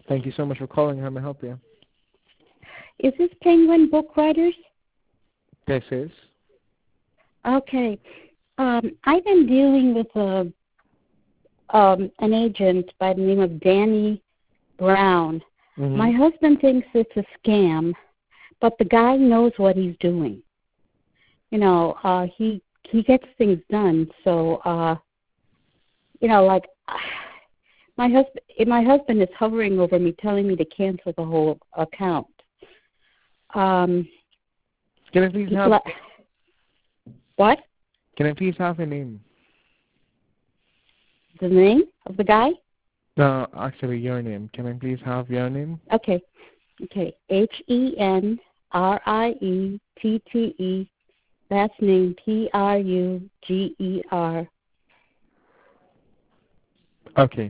Thank you so much for calling. How may I help you? Is this Penguin Book Writers? This is. Okay. I've been dealing with an agent by the name of Danny Brown. Mm-hmm. My husband thinks it's a scam, but the guy knows what he's doing. He gets things done. So, like my husband is hovering over me, telling me to cancel the whole account. Can I please have what? Can I please have your name? The name of the guy? No, actually your name. Can I please have your name? Okay. HenRiette. Last name Pruger. Okay.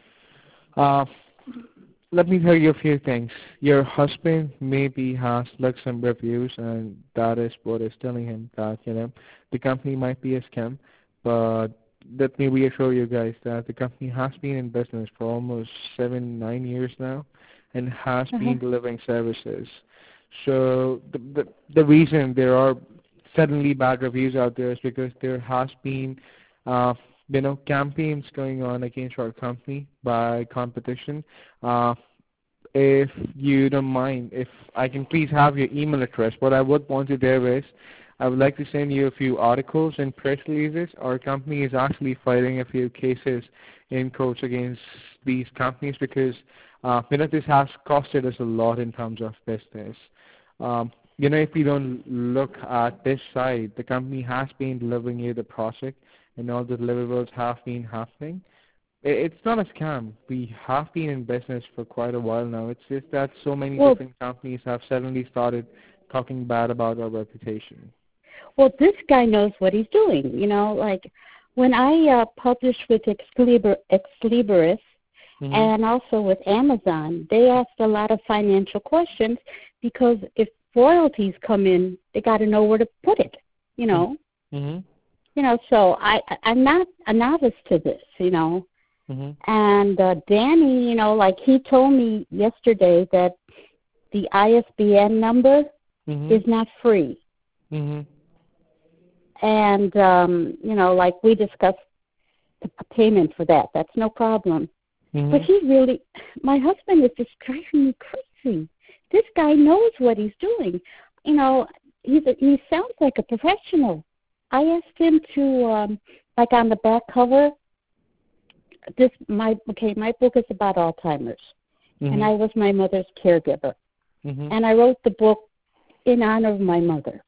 Let me tell you a few things. Your husband maybe has looked some reviews, and that is what is telling him that, the company might be a scam. But let me reassure you guys that the company has been in business for almost 9 years now and has been delivering services. So the reason there are suddenly bad reviews out there is because there has been campaigns going on against our company by competition. If you don't mind, if I can please have your email address, what I would want to do is I would like to send you a few articles and press releases. Our company is actually fighting a few cases in courts against these companies because this has costed us a lot in terms of business. If we don't look at this side, the company has been delivering you the project and all the deliverables have been happening. It's not a scam. We have been in business for quite a while now. It's just that so many different companies have suddenly started talking bad about our reputation. Well, this guy knows what he's doing. Like when I published with Exlibris and also with Amazon, they asked a lot of financial questions because if royalties come in, they got to know where to put it. So I'm not a novice to this. And Danny, like he told me yesterday that the ISBN number is not free. And, like we discussed the payment for that. That's no problem. But my husband is just driving me crazy. This guy knows what he's doing. He sounds like a professional. I asked him to, like on the back cover, my book is about Alzheimer's, and I was my mother's caregiver, and I wrote the book in honor of my mother,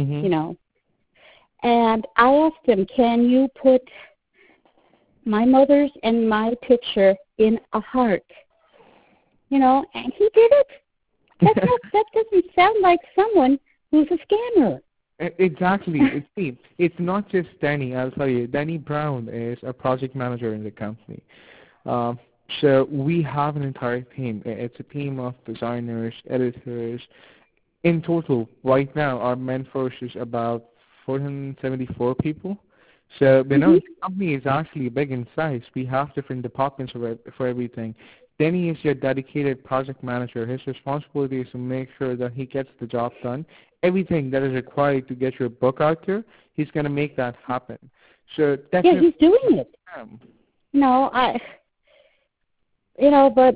and I asked him, can you put my mother's and my picture in a heart, and he did it. That doesn't sound like someone who's a scammer. Exactly. It's not just Danny. I'll tell you. Danny Brown is a project manager in the company. So we have an entire team. It's a team of designers, editors. In total, right now, our main force is about 474 people. So, the company is actually big in size. We have different departments for everything. Danny is your dedicated project manager. His responsibility is to make sure that he gets the job done. Everything that is required to get your book out there, he's going to make that happen. So definitely, he's doing it. But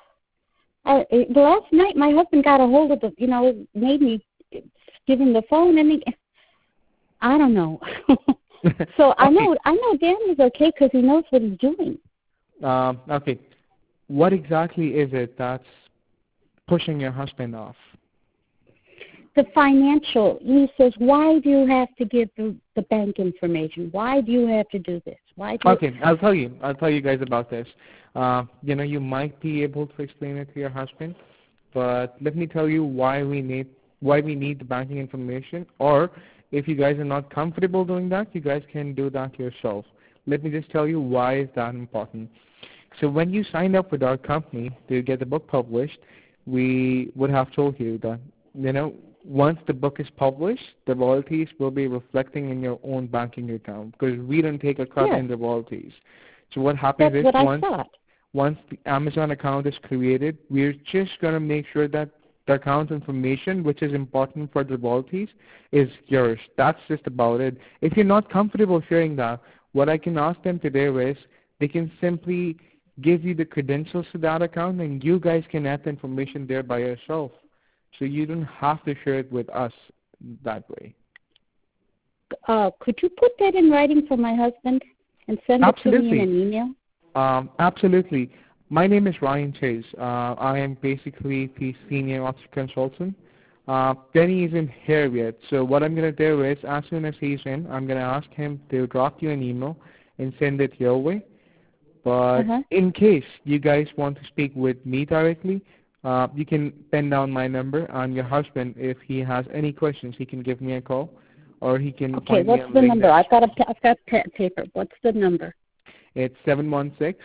last night my husband got a hold of made me give him the phone, and I don't know. So okay. I know Danny's okay because he knows what he's doing. Okay. What exactly is it that's pushing your husband off? The financial. He says, why do you have to give the bank information? Why do you have to do this? Okay, I'll tell you guys about this. You might be able to explain it to your husband, but let me tell you why we need the banking information, or if you guys are not comfortable doing that, you guys can do that yourself. Let me just tell you why is that important. So when you signed up with our company to get the book published, we would have told you that, once the book is published, the royalties will be reflecting in your own banking account because we don't take a cut in the royalties. So what happens is once the Amazon account is created, we're just going to make sure that the account information, which is important for the royalties, is yours. That's just about it. If you're not comfortable sharing that, what I can ask them to do is they can simply give you the credentials to that account, and you guys can add the information there by yourself. So you don't have to share it with us that way. Could you put that in writing for my husband and send it to me in an email? Absolutely. My name is Ryan Chase. I am basically the senior officer consultant. Denny isn't here yet, so what I'm going to do is, as soon as he's in, I'm going to ask him to drop you an email and send it your way. But in case you guys want to speak with me directly, you can pen down my number, and your husband, if he has any questions, he can give me a call, or he can find me on LinkedIn. Okay, what's the number? I've got paper. What's the number? It's 716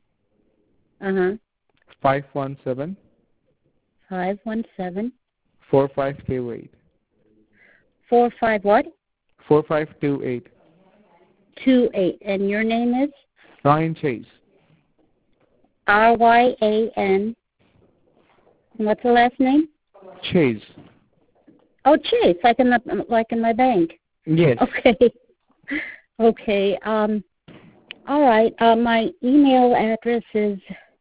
517 517 4528. 45 what? 4528. 28. And your name is? Ryan Chase. Ryan. And what's the last name? Chase. Oh, Chase, like in my bank. Yes. Okay. Okay. All right. My email address is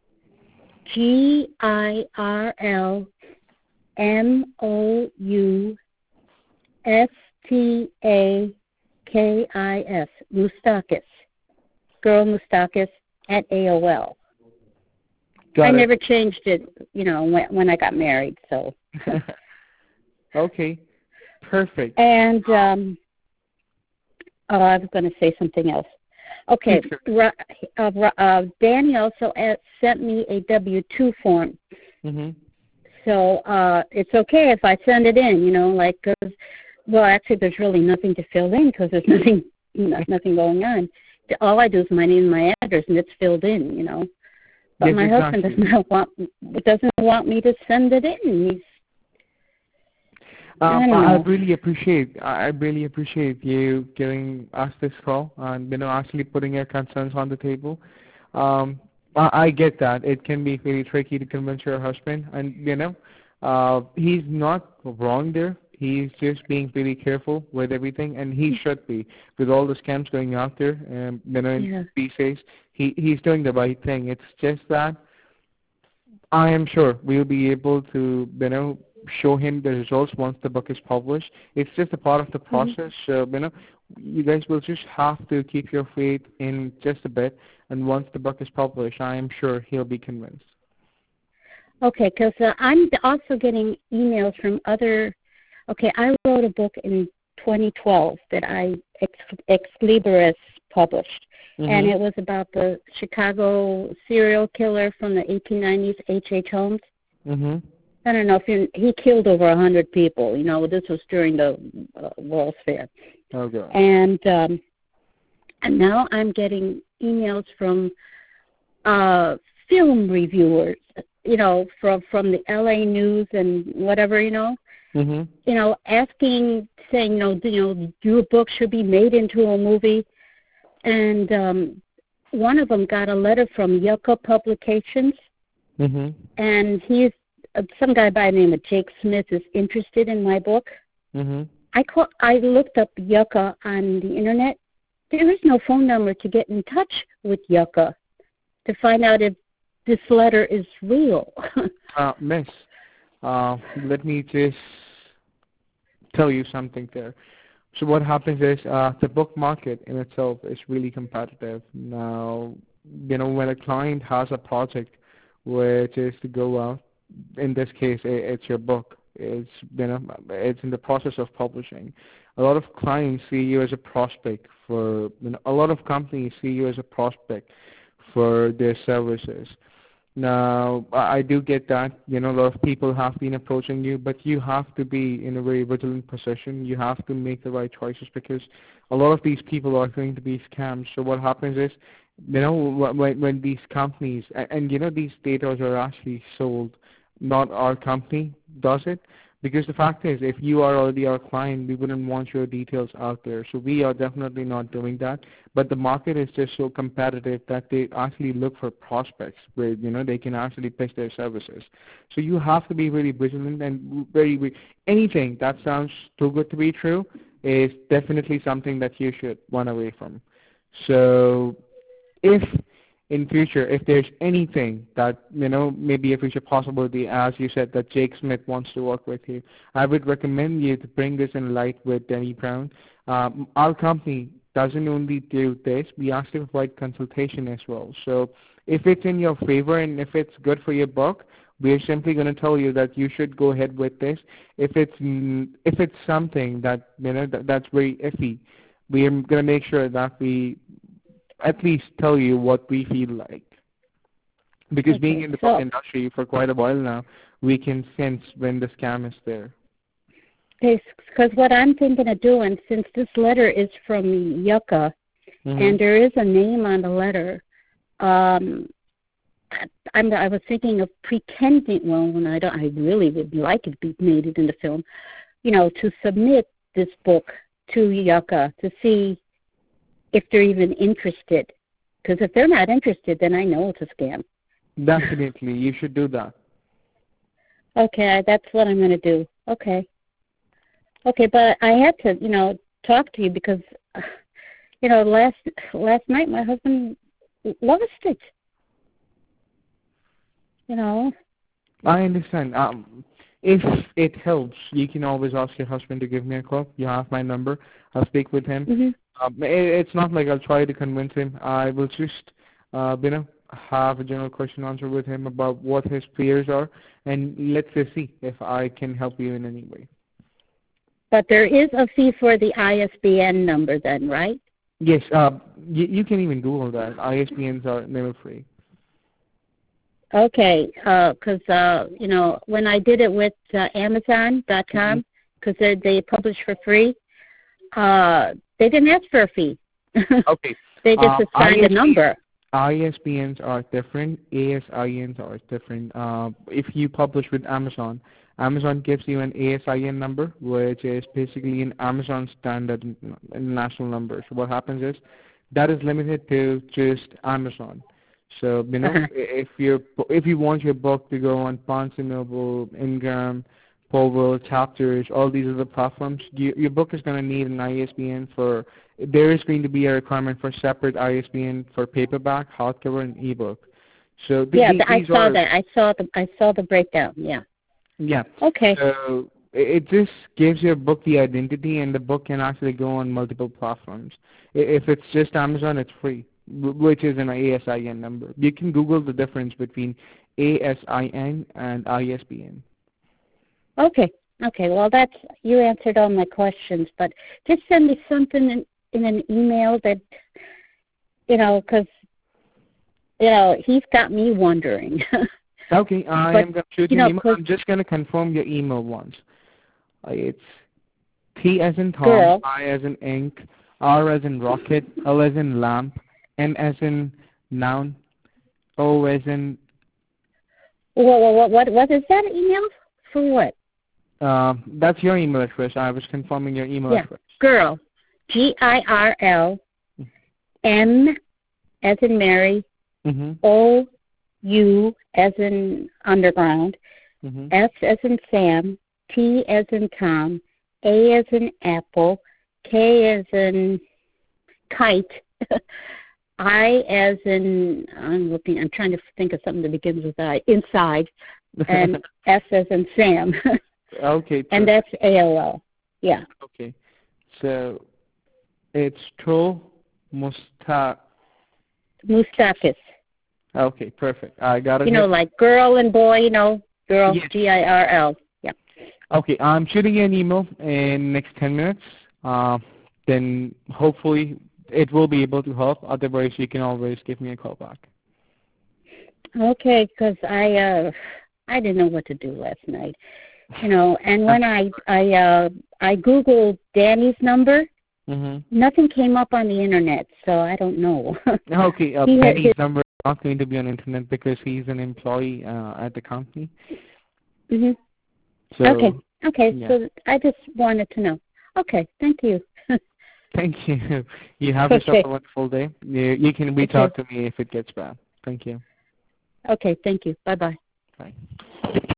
GIRLMOUSTAKIS, Moustakis, Girl Moustakis at AOL. I never changed it, when I got married, so. Okay, perfect. And I was going to say something else. Okay, Danny also sent me a W-2 form. So it's okay if I send it in, well, actually there's really nothing to fill in because there's nothing going on. All I do is my name and my address, and it's filled in, But yes, my husband doesn't want me to send it in. I really appreciate you giving us this call and actually putting your concerns on the table. I get that it can be really tricky to convince your husband, and he's not wrong there. He's just being really careful with everything, and he should be with all the scams going out there. These days, he's doing the right thing. It's just that I am sure we'll be able to show him the results once the book is published. It's just a part of the process. So, you guys will just have to keep your faith in just a bit, and once the book is published, I am sure he'll be convinced. Okay, because I'm also getting emails from other. Okay, I wrote a book in 2012 that Ex Libris published, and it was about the Chicago serial killer from the 1890s, H.H. Holmes. I don't know if he killed over 100 people. This was during the World's Fair. Okay. And now I'm getting emails from film reviewers, from the L.A. News and whatever, asking, saying, your book should be made into a movie. And one of them got a letter from Yucca Publications, and he's some guy by the name of Jake Smith is interested in my book. I looked up Yucca on the internet. There is no phone number to get in touch with Yucca to find out if this letter is real. Miss, let me just tell you something there. So what happens is the book market in itself is really competitive. Now, when a client has a project which is to go out, in this case, it's your book. It's in the process of publishing. A lot of clients see you as a prospect for. A lot of companies see you as a prospect for their services. Now, I do get that. A lot of people have been approaching you, but you have to be in a very vigilant position. You have to make the right choices because a lot of these people are going to be scammed. So what happens is, when these companies and these data are actually sold. Not our company does it, Because the fact is, if you are already our client, we wouldn't want your details out there. So we are definitely not doing that. But the market is just so competitive that they actually look for prospects where, they can actually pitch their services. So you have to be really vigilant and anything that sounds too good to be true is definitely something that you should run away from. So if in future, if there's anything that, maybe a future possibility, as you said, that Jake Smith wants to work with you, I would recommend you to bring this in light with Denny Brown. Our company doesn't only do this, we actually provide consultation as well. So if it's in your favor and if it's good for your book, we're simply going to tell you that you should go ahead with this. If it's something that, that's very iffy, we're going to make sure that we at least tell you what we feel like. Because being in the book industry for quite a while now, we can sense when the scam is there. Because what I'm thinking of doing, since this letter is from Yucca, and there is a name on the letter, I was thinking of pretending. Well, I really would like it to be made it in the film, to submit this book to Yucca to see if they're even interested. Because if they're not interested, then I know it's a scam. Definitely. You should do that. Okay, that's what I'm going to do. Okay, but I had to, talk to you because, last night my husband lost it. I understand. If it helps, you can always ask your husband to give me a call. You have my number. I'll speak with him. It's not like I'll try to convince him. I will just, have a general question answer with him about what his fears are, and let's just see if I can help you in any way. But there is a fee for the ISBN number then, right? Yes. You can even Google that. ISBNs are never free. Okay, because, when I did it with Amazon.com, because they publish for free, they didn't ask for a fee. Okay. They just assigned a number. ISBNs are different. ASINs are different. If you publish with Amazon, Amazon gives you an ASIN number, which is basically an Amazon standard international number. So what happens is that is limited to just Amazon. So, if you want your book to go on Barnes & Noble, Ingram, Powell, Chapters, all these other platforms, your book is going to need an ISBN there is going to be a requirement for separate ISBN for paperback, hardcover, and ebook. So I saw that. I saw the breakdown. Yeah. Yeah. Okay. So it just gives your book the identity, and the book can actually go on multiple platforms. If it's just Amazon, it's free, which is an ASIN number. You can Google the difference between ASIN and ISBN. Okay. Well, you answered all my questions, but just send me something in an email that, because, he's got me wondering. Okay, I am going to shoot you an email. I'm just going to confirm your email once. It's T as in Tom, Girl. I as in ink, R as in rocket, L as in lamp, N as in noun, O as in... What is that email? For what? That's your email address. I was confirming your email address. Girl. GIRL, M as in Mary, OU as in underground, S as in Sam, T as in Tom, A as in apple, K as in kite, I as in, I'm trying to think of something that begins with I, inside, and S as in Sam. Okay. And that's AOL. Yeah. Okay. So it's Tro Mustakis. Okay, perfect. I got it. Like girl and boy, girl, yes. GIRL. Yeah. Okay, I'm shooting you an email in next 10 minutes. Then hopefully it will be able to help. Otherwise, you can always give me a call back. Okay, because I didn't know what to do last night. And when I Googled Danny's number, nothing came up on the internet, so I don't know. Okay, Danny's number is not going to be on the internet because he's an employee at the company. So, Okay, Yeah. so I just wanted to know. Okay, thank you. Thank you. You have yourself Okay, a wonderful day. You can reach okay, out to me if it gets bad. Thank you. okay, thank you. Bye-bye. Bye.